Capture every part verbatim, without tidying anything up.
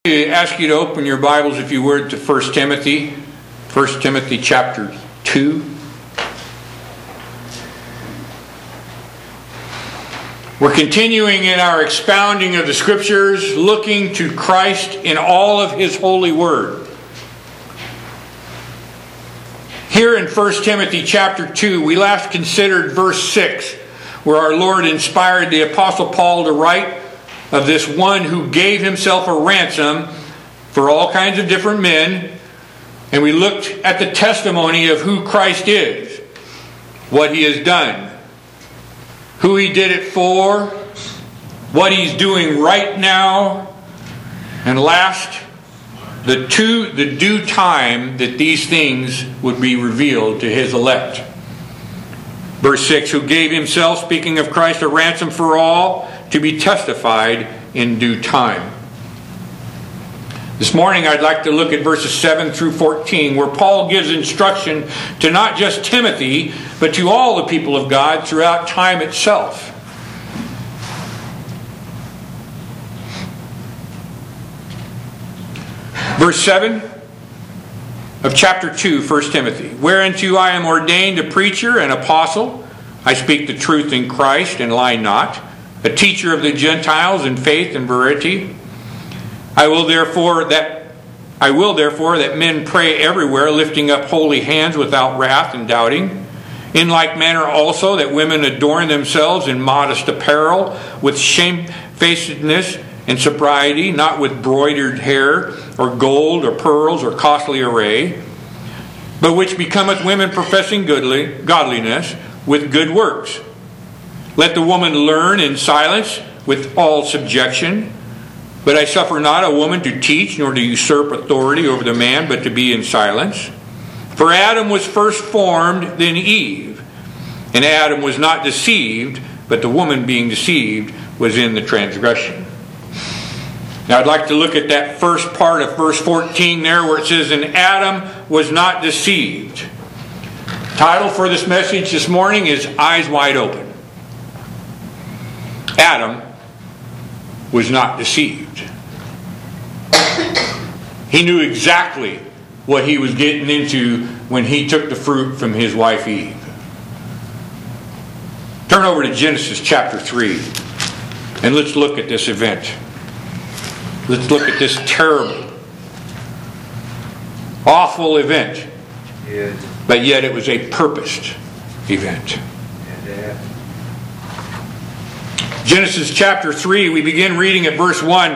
I ask you to open your Bibles, if you would, to First Timothy. First Timothy chapter two. We're continuing in our expounding of the Scriptures, looking to Christ in all of His holy word. Here in First Timothy chapter two, we last considered verse six, where our Lord inspired the Apostle Paul to write of this one who gave himself a ransom for all kinds of different men. And we looked at the testimony of who Christ is, what He has done, who He did it for, what He's doing right now, and last, the two, the due time that these things would be revealed to His elect. Verse six, who gave Himself, speaking of Christ, a ransom for all, to be testified in due time. This morning I'd like to look at verses seven through fourteen, where Paul gives instruction to not just Timothy, but to all the people of God throughout time itself. Verse seven of chapter two, First Timothy. Whereunto I am ordained a preacher and apostle. I speak the truth in Christ and lie not. A teacher of the Gentiles in faith and verity. I will therefore that I will therefore that men pray everywhere, lifting up holy hands without wrath and doubting. In like manner also that women adorn themselves in modest apparel, with shamefacedness and sobriety, not with broidered hair, or gold, or pearls, or costly array, but which becometh women professing goodly, godliness, with good works. Let the woman learn in silence with all subjection. But I suffer not a woman to teach, nor to usurp authority over the man, but to be in silence. For Adam was first formed, then Eve. And Adam was not deceived, but the woman being deceived was in the transgression. Now I'd like to look at that first part of verse fourteen there, where it says, and Adam was not deceived. Title for this message this morning is Eyes Wide Open. Adam was not deceived. He knew exactly what he was getting into when he took the fruit from his wife Eve. Turn over to Genesis chapter three and let's look at this event. Let's look at this terrible, awful event. Yes. But yet it was a purposed event. Yeah. Genesis chapter three, we begin reading at verse one.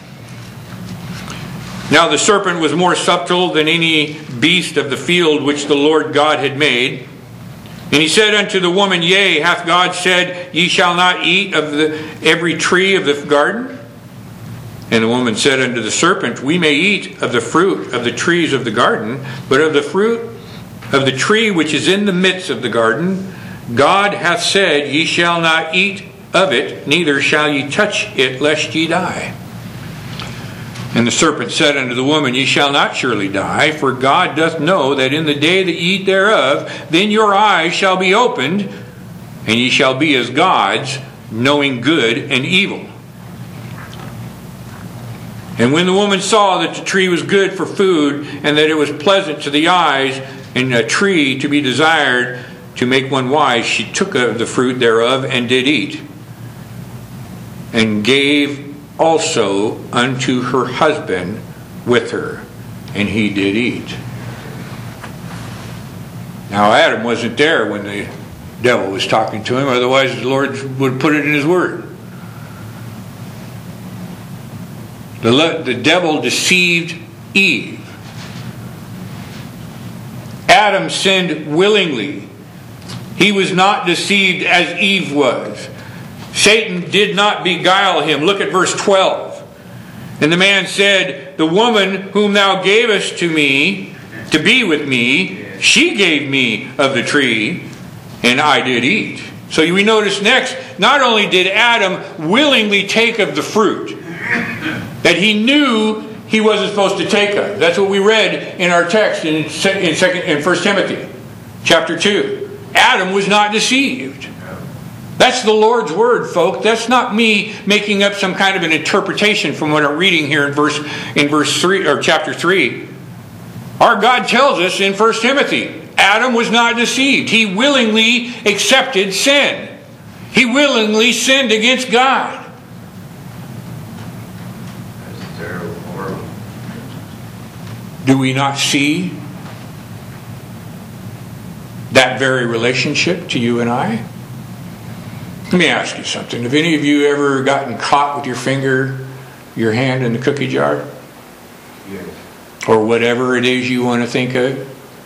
Now the serpent was more subtle than any beast of the field which the Lord God had made. And he said unto the woman, Yea, hath God said, Ye shall not eat of the, every tree of the garden? And the woman said unto the serpent, We may eat of the fruit of the trees of the garden, but of the fruit of the tree which is in the midst of the garden, God hath said, Ye shall not eat of it, neither shall ye touch it, lest ye die. And the serpent said unto the woman, Ye shall not surely die, for God doth know that in the day that ye eat thereof, then your eyes shall be opened, and ye shall be as gods, knowing good and evil. And when the woman saw that the tree was good for food, and that it was pleasant to the eyes, and a tree to be desired to make one wise, she took of the fruit thereof, and did eat, and gave also unto her husband with her, and he did eat. Now Adam wasn't there when the devil was talking to him, otherwise the Lord would put it in His Word. The, the devil deceived Eve. Adam sinned willingly. He was not deceived as Eve was. Satan did not beguile him. Look at verse twelve. And the man said, The woman whom thou gavest to me, to be with me, she gave me of the tree, and I did eat. So we notice next, not only did Adam willingly take of the fruit that he knew he wasn't supposed to take of. That's what we read in our text in, in, second, in First Timothy chapter two. Adam was not deceived. That's the Lord's word, folks. That's not me making up some kind of an interpretation from what I'm reading here in verse in verse three or chapter three. Our God tells us in First Timothy, Adam was not deceived. He willingly accepted sin. He willingly sinned against God. That's terrible, horrible. Do we not see that very relationship to you and I? Let me ask you something. Have any of you ever gotten caught with your finger, your hand in the cookie jar? Yes. Or whatever it is you want to think of?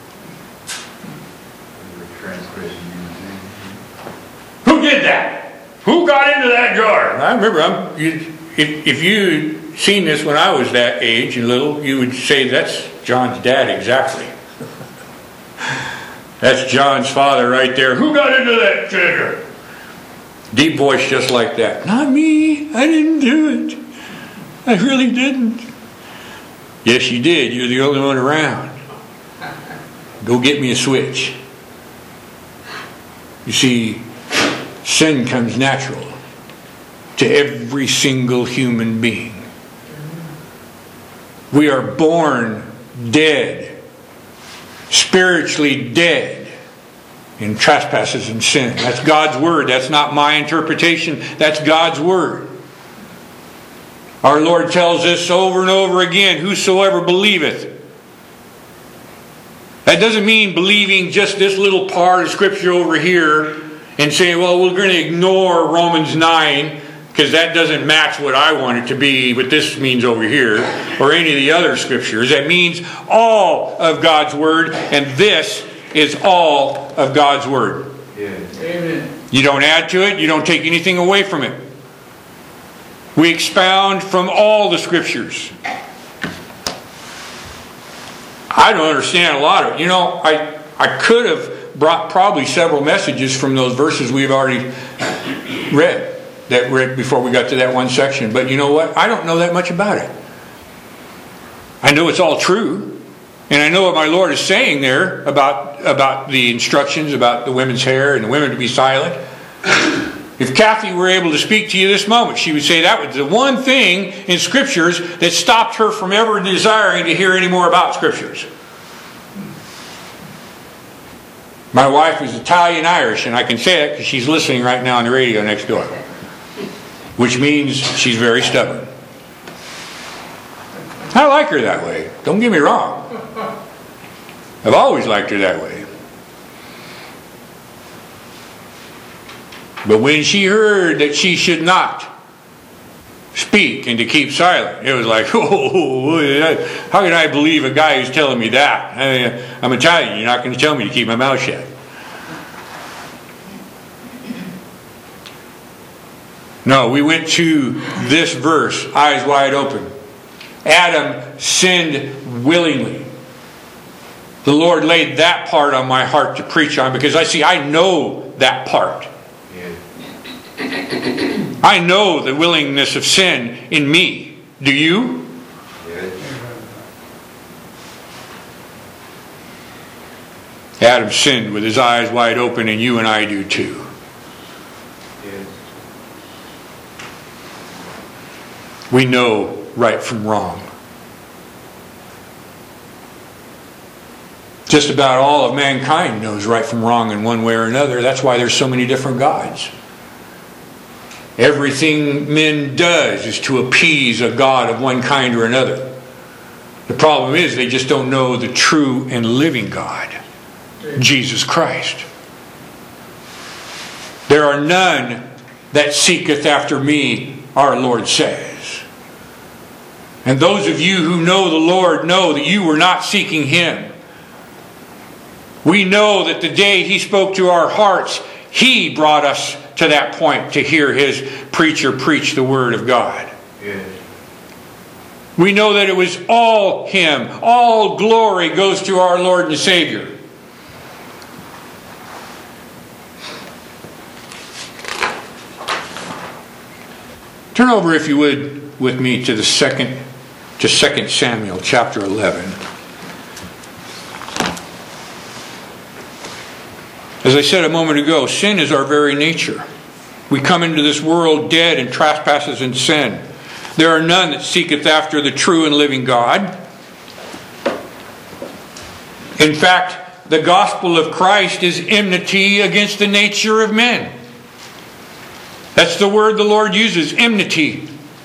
Transgression. Who did that? Who got into that jar? I remember, I'm, you, if, if you seen this when I was that age and little, you would say that's John's dad exactly. That's John's father right there. Who got into that sugar? Deep voice just like that. Not me. I didn't do it. I really didn't. Yes, you did. You're the only one around. Go get me a switch. You see, sin comes natural to every single human being. We are born dead, spiritually dead in trespasses and sin. That's God's word. That's not my interpretation. That's God's word. Our Lord tells us over and over again, whosoever believeth. That doesn't mean believing just this little part of Scripture over here and saying, well, we're going to ignore Romans nine because that doesn't match what I want it to be, what this means over here, or any of the other Scriptures. That means all of God's Word, and this is all of God's Word. Yes. Amen. You don't add to it. You don't take anything away from it. We expound from all the Scriptures. I don't understand a lot of it. You know, I, I could have brought probably several messages from those verses we've already read, that read before we got to that one section. But you know what? I don't know that much about it. I know it's all true. And I know what my Lord is saying there about, about the instructions about the women's hair and the women to be silent. If Kathy were able to speak to you this moment, she would say that was the one thing in Scriptures that stopped her from ever desiring to hear any more about Scriptures. My wife is Italian-Irish, and I can say that because she's listening right now on the radio next door. Which means she's very stubborn. I like her that way. Don't get me wrong. I've always liked her that way. But when she heard that she should not speak and to keep silent, it was like, oh, how can I believe a guy who's telling me that? I mean, I'm Italian. You're not going to tell me to keep my mouth shut. No, we went to this verse, eyes wide open. Adam sinned willingly. The Lord laid that part on my heart to preach on because I see, I know that part. I know the willingness of sin in me. Do you? Adam sinned with his eyes wide open, and you and I do too. We know right from wrong. Just about all of mankind knows right from wrong in one way or another. That's why there's so many different gods. Everything men does is to appease a god of one kind or another. The problem is they just don't know the true and living God, Jesus Christ. There are none that seeketh after me, our Lord says. And those of you who know the Lord know that you were not seeking Him. We know that the day He spoke to our hearts, He brought us to that point to hear His preacher preach the Word of God. Yes. We know that it was all Him. All glory goes to our Lord and Savior. Turn over, if you would, with me to the second, to Second Samuel chapter eleven. As I said a moment ago, sin is our very nature. We come into this world dead in trespasses and sin. There are none that seeketh after the true and living God. In fact, the gospel of Christ is enmity against the nature of men. That's the word the Lord uses, enmity.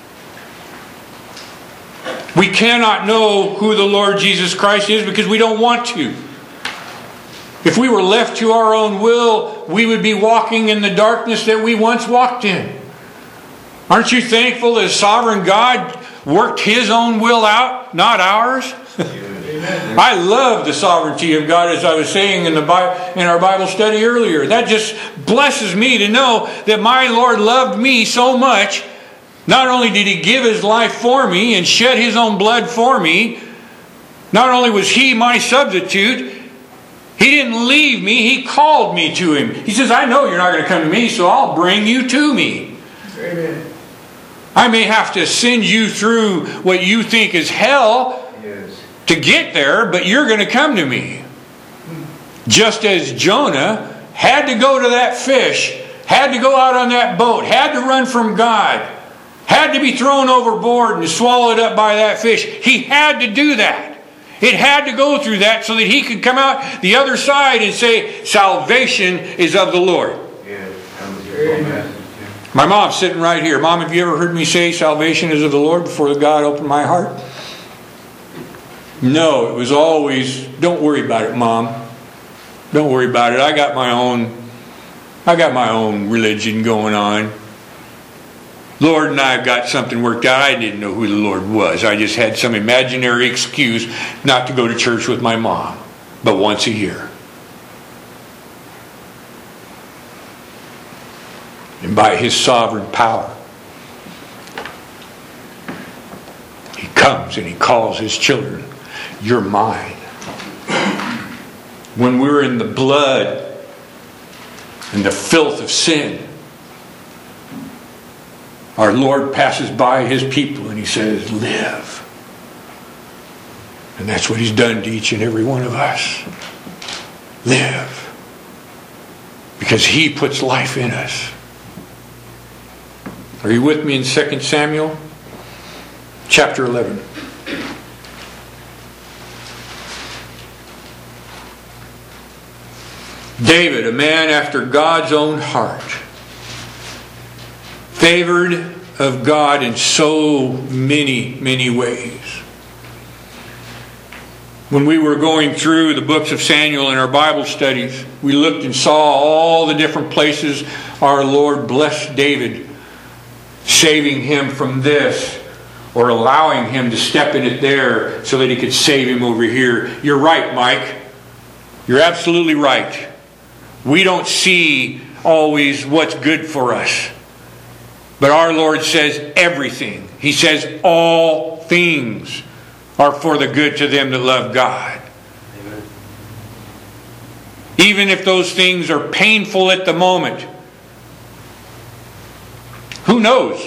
We cannot know who the Lord Jesus Christ is because we don't want to. If we were left to our own will, we would be walking in the darkness that we once walked in. Aren't you thankful that sovereign God worked His own will out, not ours? I love the sovereignty of God, as I was saying in the Bible, in our Bible study earlier. That just blesses me to know that my Lord loved me so much. Not only did He give His life for me and shed His own blood for me, not only was He my substitute, He didn't leave me, He called me to Him. He says, I know you're not going to come to me, so I'll bring you to me. Amen. I may have to send you through what you think is hell yes. to get there, but you're going to come to me. Just as Jonah had to go to that fish, had to go out on that boat, had to run from God, had to be thrown overboard and swallowed up by that fish. He had to do that. It had to go through that so that he could come out the other side and say, salvation is of the Lord. Yeah, that was your message. My mom's sitting right here. Mom, have you ever heard me say salvation is of the Lord before God opened my heart? No, it was always, don't worry about it, Mom. Don't worry about it. I got my own, I got my own religion going on. Lord and I have got something worked out. I didn't know who the Lord was. I just had some imaginary excuse not to go to church with my mom, but once a year. And by His sovereign power, He comes and He calls His children, you're mine. When we're in the blood and the filth of sin, our Lord passes by His people and He says, live. And that's what He's done to each and every one of us. Live. Because He puts life in us. Are you with me in Second Samuel? Chapter eleven. David, a man after God's own heart. Favored of God in so many, many ways. When we were going through the books of Samuel in our Bible studies, we looked and saw all the different places our Lord blessed David, saving him from this or allowing him to step in it there so that He could save him over here. You're right, Mike. You're absolutely right. We don't see always what's good for us. But our Lord says everything. He says all things are for the good to them that love God. Amen. Even if those things are painful at the moment. Who knows?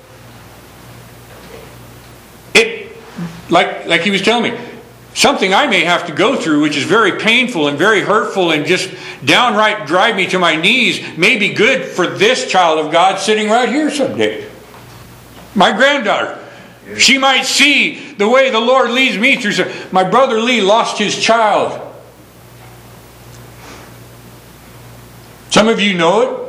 It, like, like he was telling me, something I may have to go through which is very painful and very hurtful and just downright drive me to my knees may be good for this child of God sitting right here someday. My granddaughter. She might see the way the Lord leads me through. My brother Lee lost his child. Some of you know it.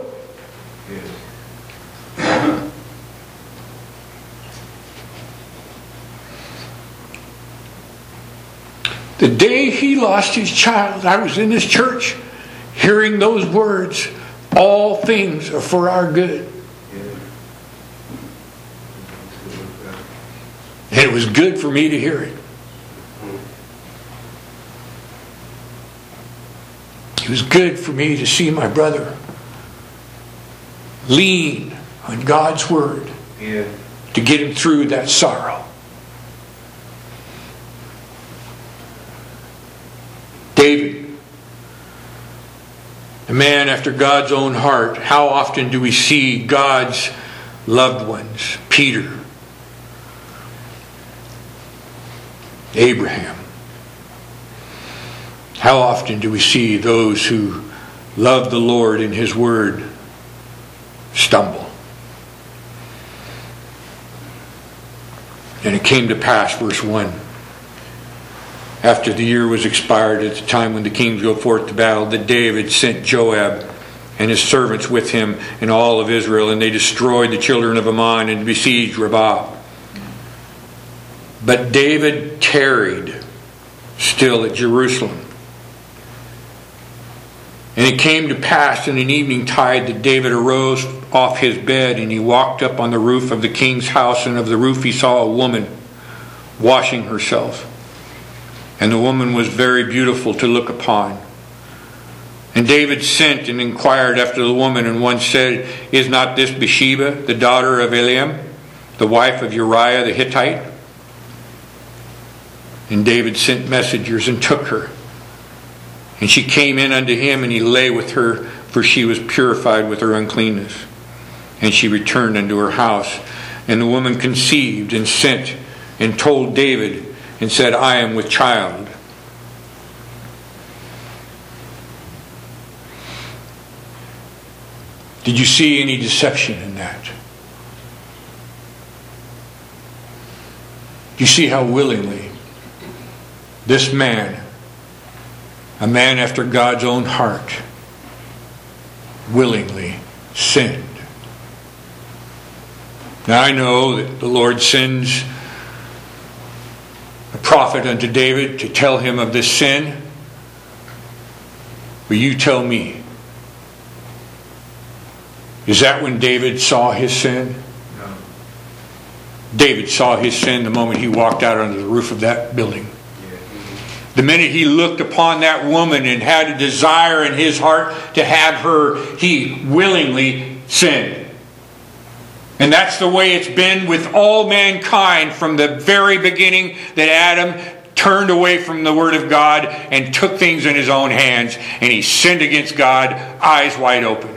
The day he lost his child, I was in this church hearing those words, all things are for our good. And it was good for me to hear it. It was good for me to see my brother lean on God's Word Yeah. to get him through that sorrow. David, a man after God's own heart. How often do we see God's loved ones? Peter, Abraham. How often do we see those who love the Lord and His Word stumble. And it came to pass, verse one, after the year was expired, at the time when the kings go forth to battle, that David sent Joab and his servants with him and all of Israel, and they destroyed the children of Ammon and besieged Rabbah. But David tarried still at Jerusalem. And it came to pass in an evening tide that David arose off his bed, and he walked up on the roof of the king's house, and of the roof he saw a woman washing herself. And the woman was very beautiful to look upon. And David sent and inquired after the woman, and one said, Is not this Bathsheba, the daughter of Eliam, the wife of Uriah the Hittite? And David sent messengers and took her. And she came in unto him, and he lay with her, for she was purified with her uncleanness. And she returned unto her house. And the woman conceived and sent and told David, and said, I am with child. Did you see any deception in that? Do you see how willingly this man, a man after God's own heart, willingly sinned? Now I know that the Lord sends a prophet unto David to tell him of this sin. But you tell me, is that when David saw his sin? No. David saw his sin the moment he walked out onto the roof of that building. Yeah. The minute he looked upon that woman and had a desire in his heart to have her, he willingly sinned. And that's the way it's been with all mankind from the very beginning, that Adam turned away from the Word of God and took things in his own hands, and he sinned against God, eyes wide open.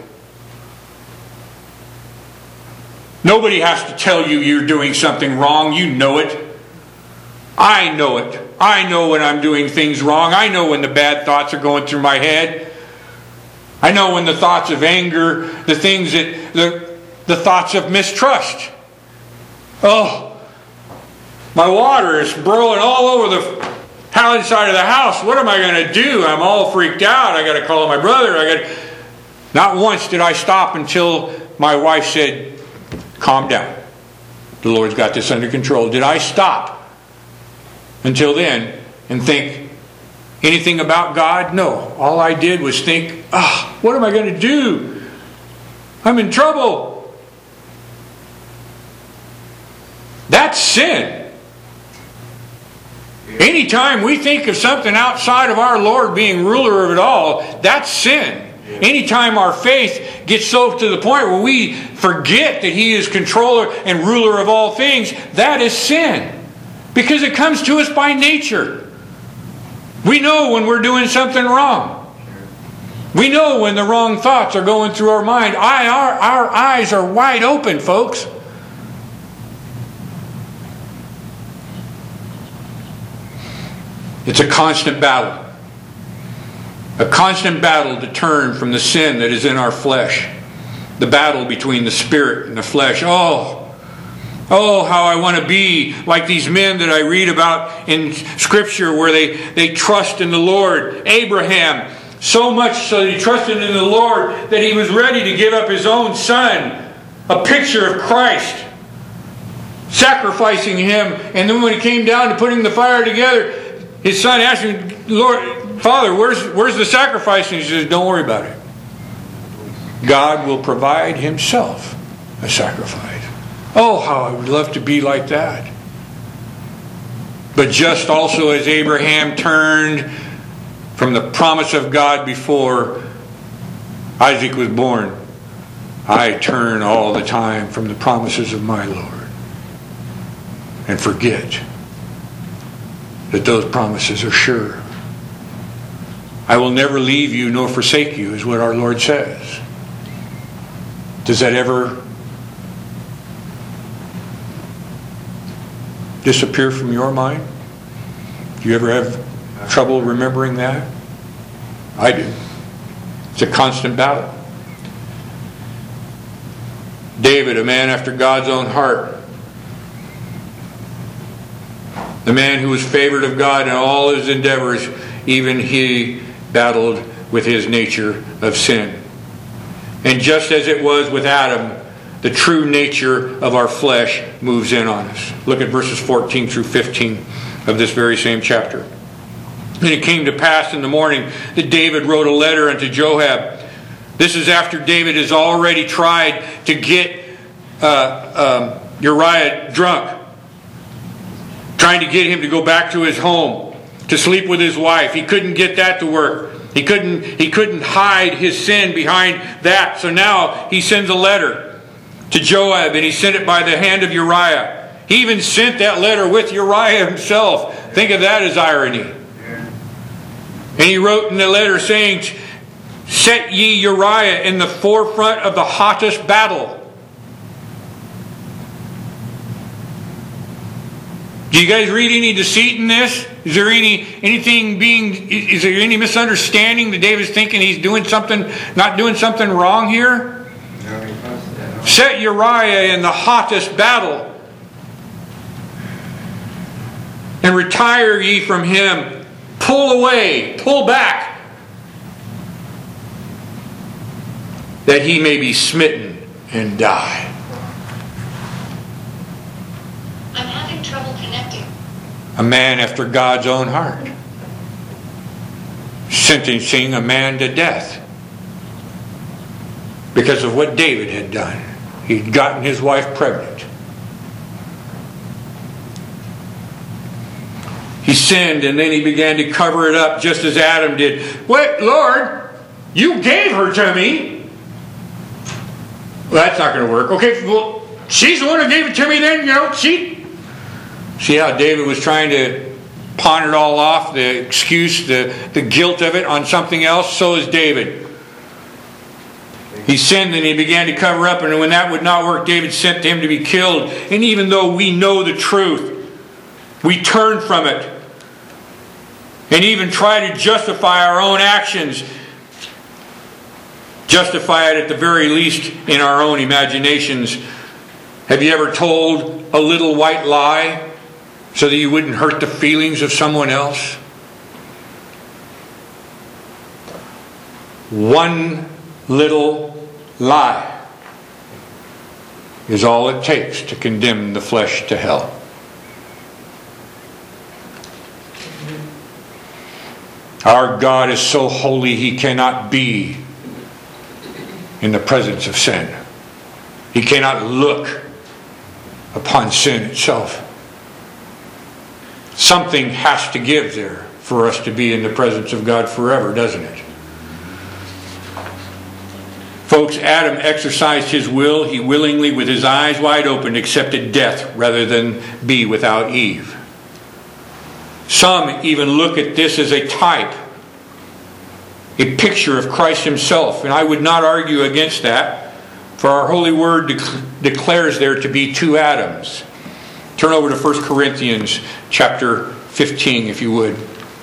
Nobody has to tell you you're doing something wrong. You know it. I know it. I know when I'm doing things wrong. I know when the bad thoughts are going through my head. I know when the thoughts of anger, the things that, the, the thoughts of mistrust. Oh, my water is boiling all over the inside of the house. What am I going to do? I'm all freaked out. I got to call my brother. I got. to... Not once did I stop until my wife said, calm down. The Lord's got this under control. Did I stop until then and think anything about God? No. All I did was think, ah, oh, what am I going to do? I'm in trouble. That's sin. Anytime we think of something outside of our Lord being ruler of it all, that's sin. Anytime our faith gets so to the point where we forget that He is controller and ruler of all things, that is sin. Because it comes to us by nature. We know when we're doing something wrong. We know when the wrong thoughts are going through our mind. I, our, our eyes are wide open, folks. It's a constant battle. A constant battle to turn from the sin that is in our flesh. The battle between the spirit and the flesh. Oh, oh, how I want to be like these men that I read about in Scripture, where they, they trust in the Lord. Abraham, so much so that he trusted in the Lord that he was ready to give up his own son. A picture of Christ. Sacrificing him. And then when it came down to putting the fire together, his son asked him, Lord, Father, where's, where's the sacrifice? And he says, don't worry about it. God will provide Himself a sacrifice. Oh, how I would love to be like that. But just also as Abraham turned from the promise of God before Isaac was born, I turn all the time from the promises of my Lord and forget that those promises are sure. I will never leave you nor forsake you, is what our Lord says. Does that ever disappear from your mind? Do you ever have trouble remembering that? I do. It's a constant battle. David, a man after God's own heart. The man who was favored of God in all his endeavors, even he battled with his nature of sin. And just as it was with Adam, the true nature of our flesh moves in on us. Look at verses fourteen through fifteen of this very same chapter. And it came to pass in the morning that David wrote a letter unto Joab. This is after David has already tried to get uh, um, Uriah drunk, trying to get him to go back to his home, to sleep with his wife. He couldn't get that to work. He couldn't, he couldn't hide his sin behind that. So now he sends a letter to Joab, and he sent it by the hand of Uriah. He even sent that letter with Uriah himself. Think of that as irony. And he wrote in the letter saying, set ye Uriah in the forefront of the hottest battle. Do you guys read any deceit in this? Is there any anything being? Is there any misunderstanding that David's thinking he's doing something, not doing something wrong here? Set Uriah in the hottest battle, and retire ye from him. Pull away, pull back, that he may be smitten and die. I'm having trouble connecting. A man after God's own heart, sentencing a man to death because of what David had done. He'd gotten his wife pregnant. He sinned, and then he began to cover it up just as Adam did. Wait, Lord, you gave her to me. Well, that's not going to work. Okay, well, she's the one who gave it to me then, you know, she... See how David was trying to pawn it all off, the excuse, the, the guilt of it on something else? So is David. He sinned and he began to cover up, and when that would not work, David sent him to be killed. And even though we know the truth, we turn from it and even try to justify our own actions. Justify it at the very least in our own imaginations. Have you ever told a little white lie so that you wouldn't hurt the feelings of someone else? One little lie is all it takes to condemn the flesh to hell. Our God is so holy He cannot be in the presence of sin. He cannot look upon sin itself. Something has to give there for us to be in the presence of God forever, doesn't it? Folks, Adam exercised his will. He willingly, with his eyes wide open, accepted death rather than be without Eve. Some even look at this as a type, a picture of Christ Himself, and I would not argue against that, for our holy word dec- declares there to be two Adams. Turn over to First Corinthians chapter fifteen, if you would.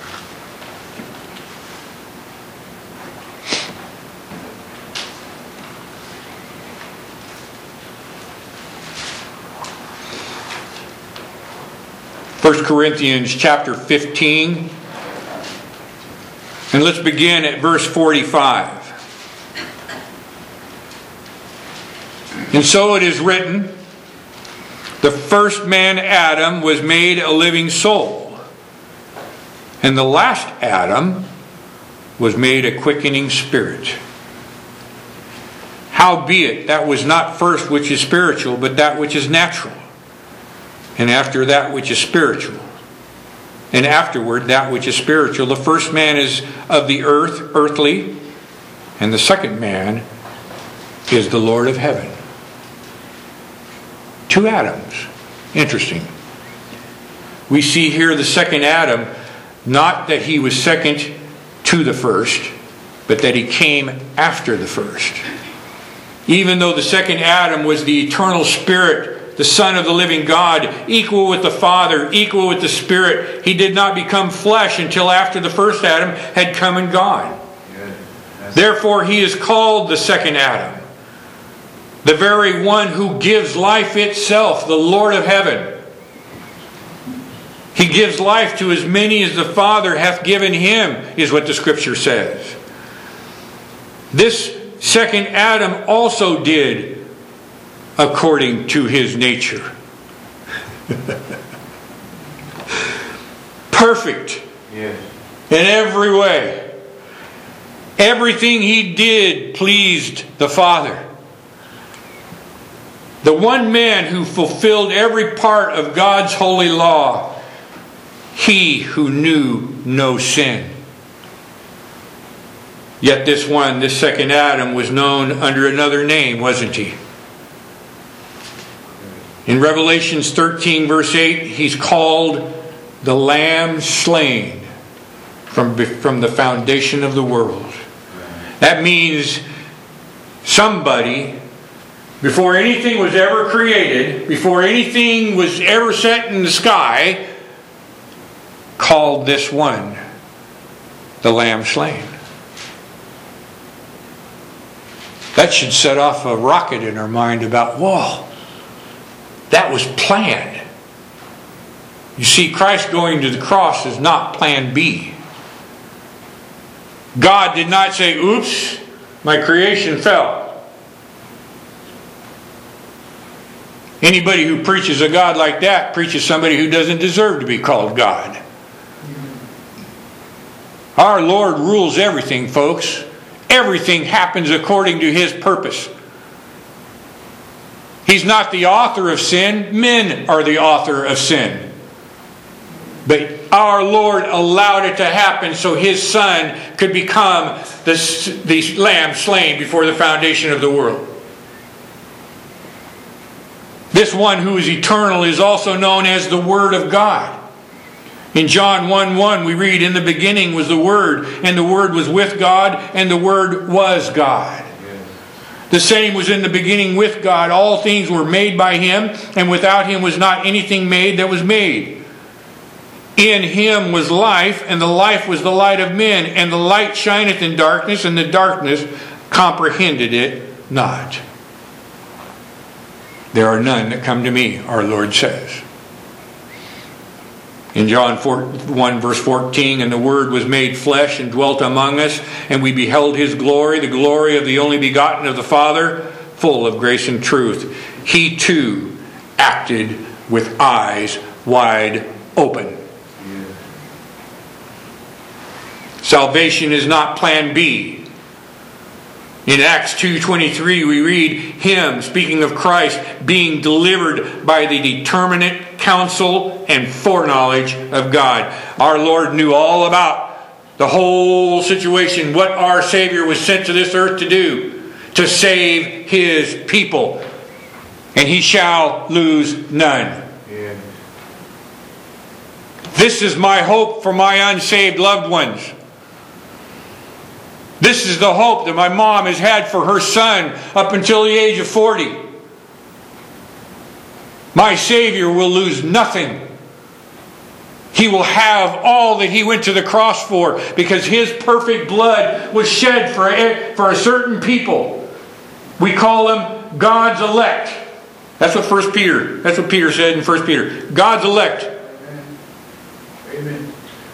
First Corinthians chapter fifteen. And let's begin at verse forty-five. And so it is written, the first man, Adam, was made a living soul, and the last Adam was made a quickening spirit. Howbeit, that was not first which is spiritual, but that which is natural, and after that which is spiritual. And afterward, that which is spiritual. The first man is of the earth, earthly, and the second man is the Lord of heaven. Two Adams. Interesting. We see here the second Adam, not that he was second to the first, but that he came after the first. Even though the second Adam was the eternal spirit, the Son of the living God, equal with the Father, equal with the Spirit, he did not become flesh until after the first Adam had come and gone. Therefore, he is called the second Adam. The very one who gives life itself, the Lord of heaven. He gives life to as many as the Father hath given him, is what the Scripture says. This second Adam also did according to his nature. Perfect. Yes. In every way. Everything he did pleased the Father. The one man who fulfilled every part of God's holy law. He who knew no sin. Yet this one, this second Adam, was known under another name, wasn't he? In Revelation thirteen verse eight, he's called the Lamb slain from, from the foundation of the world. That means somebody, before anything was ever created, before anything was ever set in the sky, called this one the Lamb slain. That should set off a rocket in our mind about, whoa, that was planned. You see, Christ going to the cross is not plan B. God did not say, oops, my creation fell. Anybody who preaches a God like that preaches somebody who doesn't deserve to be called God. Our Lord rules everything, folks. Everything happens according to His purpose. He's not the author of sin. Men are the author of sin. But our Lord allowed it to happen so His Son could become the, the Lamb slain before the foundation of the world. This one who is eternal is also known as the Word of God. In John one one we read, in the beginning was the Word, and the Word was with God, and the Word was God. Yes. The same was in the beginning with God. All things were made by Him, and without Him was not anything made that was made. In Him was life, and the life was the light of men, and the light shineth in darkness, and the darkness comprehended it not. There are none that come to me, our Lord says. In John one verse fourteen, and the Word was made flesh and dwelt among us, and we beheld His glory, the glory of the only begotten of the Father, full of grace and truth. He too acted with eyes wide open. Yeah. Salvation is not plan B. In Acts two twenty-three we read Him, speaking of Christ, being delivered by the determinate counsel and foreknowledge of God. Our Lord knew all about the whole situation, what our Savior was sent to this earth to do, to save His people. And He shall lose none. Yeah. This is my hope for my unsaved loved ones. This is the hope that my mom has had for her son up until the age of forty. My Savior will lose nothing. He will have all that He went to the cross for, because His perfect blood was shed for a, for a certain people. We call them God's elect. That's what First Peter, that's what Peter said in First Peter. God's elect. Amen. Amen.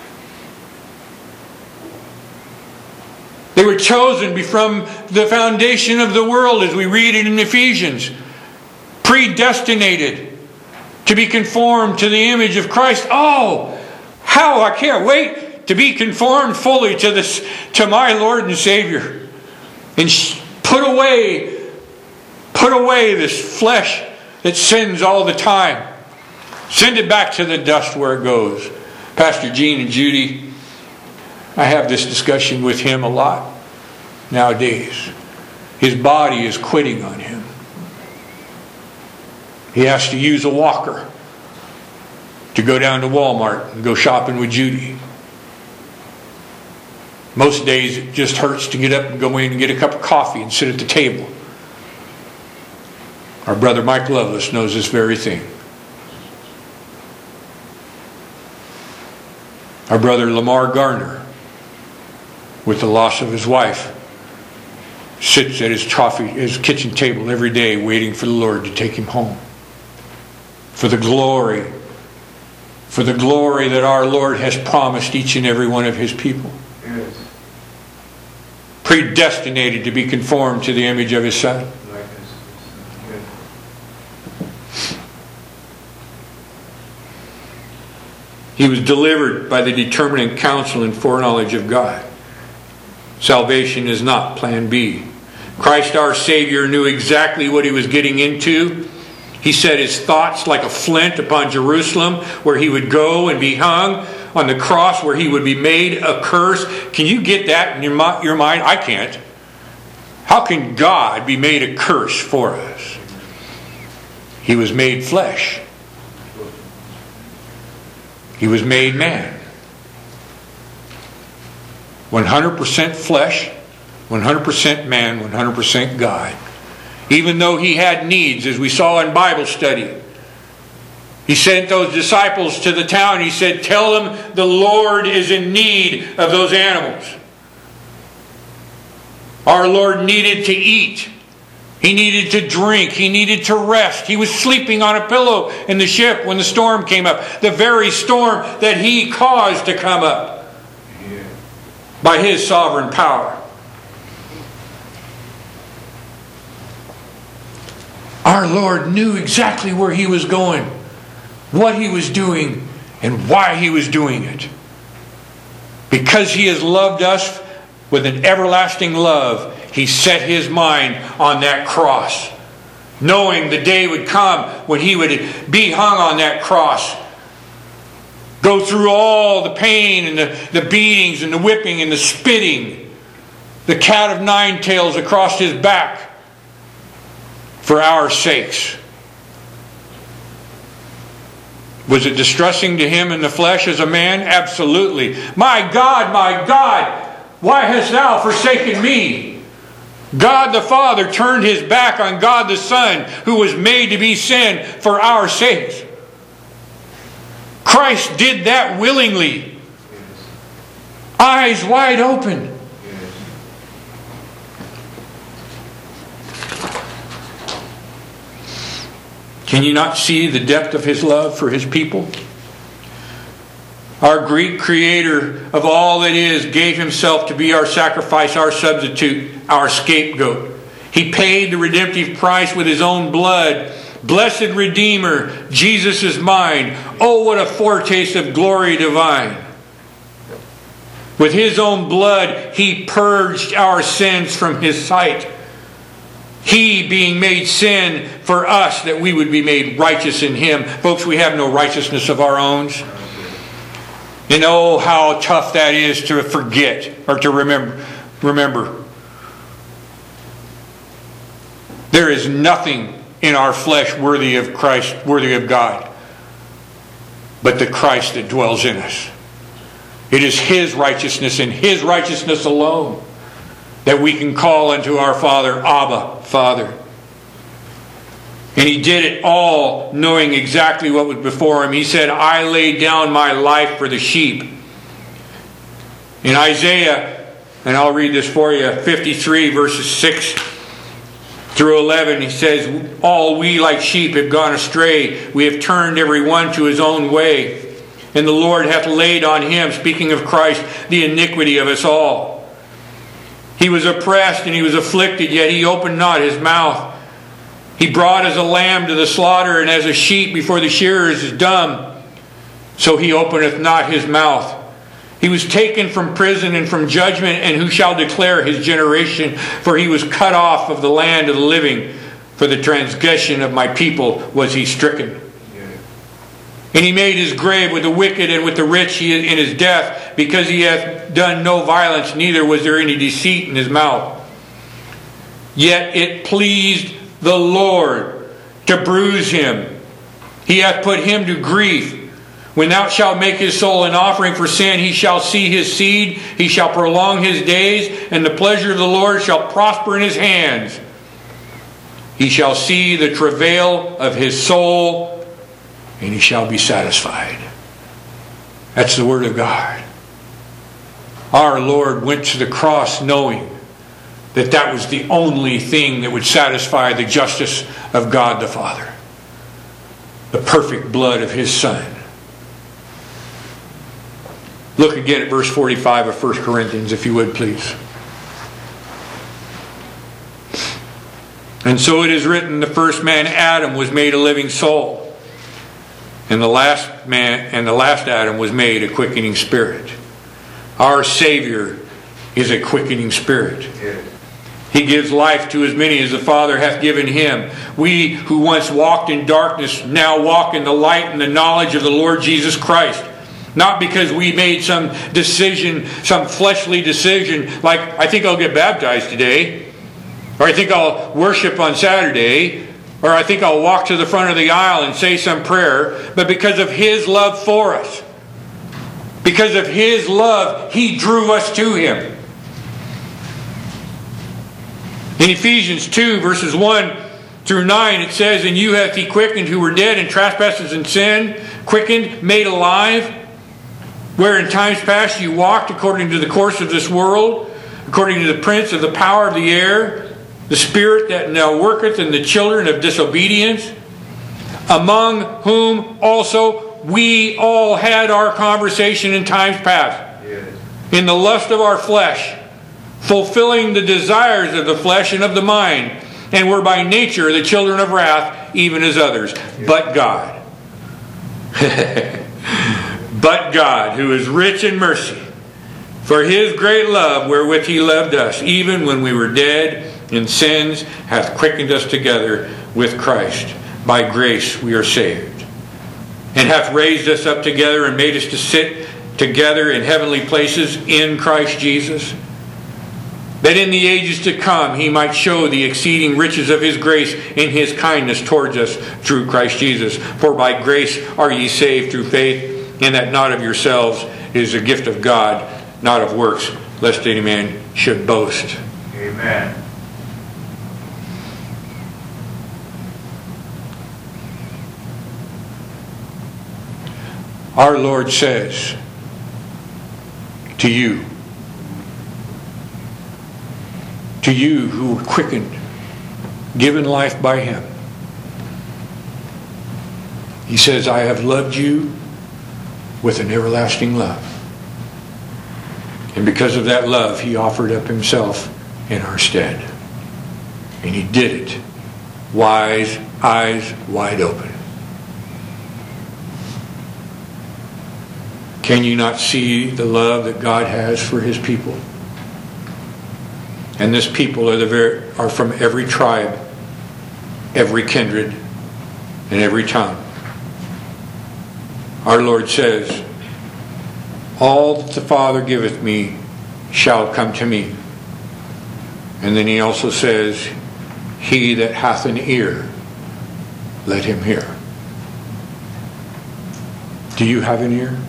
They were chosen from the foundation of the world, as we read it in Ephesians. Predestinated to be conformed to the image of Christ. Oh, how I can't wait to be conformed fully to this, to my Lord and Savior. And put away, put away this flesh that sins all the time. Send it back to the dust where it goes. Pastor Gene and Judy, I have this discussion with him a lot nowadays. His body is quitting on him. He has to use a walker to go down to Walmart and go shopping with Judy. Most days it just hurts to get up and go in and get a cup of coffee and sit at the table. Our brother Mike Lovelace knows this very thing. Our brother Lamar Garner, with the loss of his wife, sits at his coffee, his kitchen table every day waiting for the Lord to take him home. For the glory, for the glory that our Lord has promised each and every one of His people. Yes. Predestinated to be conformed to the image of His Son. He was delivered by the determinate counsel and foreknowledge of God. Salvation is not plan B. Christ our Savior knew exactly what He was getting into. He set His thoughts like a flint upon Jerusalem, where He would go and be hung, on the cross where He would be made a curse. Can you get that in your mind? I can't. How can God be made a curse for us? He was made flesh. He was made man. one hundred percent flesh, one hundred percent man, one hundred percent God. Even though He had needs, as we saw in Bible study. He sent those disciples to the town. He said, tell them the Lord is in need of those animals. Our Lord needed to eat. He needed to drink. He needed to rest. He was sleeping on a pillow in the ship when the storm came up. The very storm that He caused to come up by His sovereign power. Our Lord knew exactly where He was going, what He was doing, and why He was doing it. Because He has loved us with an everlasting love, He set His mind on that cross, knowing the day would come when He would be hung on that cross, go through all the pain and the, the beatings and the whipping and the spitting, the cat of nine tails across His back for our sakes. Was it distressing to Him in the flesh as a man? Absolutely. My God, my God, why hast Thou forsaken me? God the Father turned His back on God the Son, who was made to be sin for our sakes. Christ did that willingly. Eyes wide open. Can you not see the depth of His love for His people? Our great Creator of all that is gave Himself to be our sacrifice, our substitute, our scapegoat. He paid the redemptive price with His own blood. Blessed Redeemer, Jesus is mine. Oh, what a foretaste of glory divine. With His own blood, He purged our sins from His sight. He being made sin for us, that we would be made righteous in Him. Folks, we have no righteousness of our own. And oh, how tough that is to forget or to remember. Remember, there is nothing in our flesh worthy of Christ, worthy of God, but the Christ that dwells in us. It is His righteousness and His righteousness alone that we can call unto our Father, Abba, Father. And He did it all knowing exactly what was before Him. He said, I lay down my life for the sheep. In Isaiah, and I'll read this for you, fifty-three verses six through eleven, He says, all we like sheep have gone astray. We have turned every one to his own way. And the Lord hath laid on Him, speaking of Christ, the iniquity of us all. He was oppressed and He was afflicted, yet He opened not His mouth. He brought as a lamb to the slaughter, and as a sheep before the shearers is dumb, so He openeth not His mouth. He was taken from prison and from judgment, and who shall declare His generation? For He was cut off of the land of the living. For the transgression of my people was He stricken. And He made His grave with the wicked and with the rich in His death, because He hath done no violence, neither was there any deceit in His mouth. Yet it pleased the Lord to bruise Him. He hath put Him to grief. When thou shalt make His soul an offering for sin, He shall see His seed, He shall prolong His days, and the pleasure of the Lord shall prosper in His hands. He shall see the travail of His soul, and He shall be satisfied. That's the Word of God. Our Lord went to the cross knowing that that was the only thing that would satisfy the justice of God the Father. The perfect blood of His Son. Look again at verse forty-five of First Corinthians, if you would, please. And so it is written, the first man, Adam, was made a living soul. And the last man, and the last Adam was made a quickening spirit. Our Savior is a quickening spirit. Yes. He gives life to as many as the Father hath given Him. We who once walked in darkness now walk in the light and the knowledge of the Lord Jesus Christ. Not because we made some decision, some fleshly decision, like I think I'll get baptized today, or I think I'll worship on Saturday, or I think I'll walk to the front of the aisle and say some prayer, but because of His love for us. Because of His love, He drew us to Him. In Ephesians two, verses one through nine, it says, and you hath He quickened who were dead in trespasses and sin, quickened, made alive, where in times past you walked according to the course of this world, according to the prince of the power of the air, the spirit that now worketh in the children of disobedience, among whom also we all had our conversation in times past, yes, in the lust of our flesh, fulfilling the desires of the flesh and of the mind, and were by nature the children of wrath, even as others. Yes. But God, but God, who is rich in mercy, for His great love wherewith He loved us, even when we were dead in sins, hath quickened us together with Christ. By grace we are saved. And hath raised us up together and made us to sit together in heavenly places in Christ Jesus, that in the ages to come He might show the exceeding riches of His grace in His kindness towards us through Christ Jesus. For by grace are ye saved through faith, and that not of yourselves, it is a gift of God, not of works, lest any man should boast. Amen. Our Lord says to you, to you who were quickened, given life by Him, He says, I have loved you with an everlasting love. And because of that love, He offered up Himself in our stead. And He did it, wise, eyes wide open. Can you not see the love that God has for His people? And this people are the very, are from every tribe, every kindred, and every tongue. Our Lord says, all that the Father giveth me shall come to me. And then He also says, he that hath an ear, let him hear. Do you have an ear?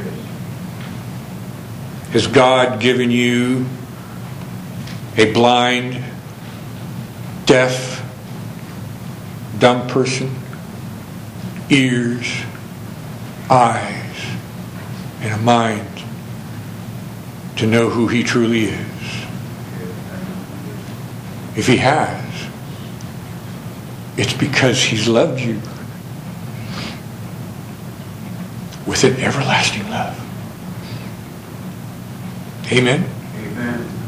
Has God given you a blind, deaf, dumb person ears, eyes, and a mind to know who He truly is? If He has, it's because He's loved you with an everlasting love. Amen? Amen.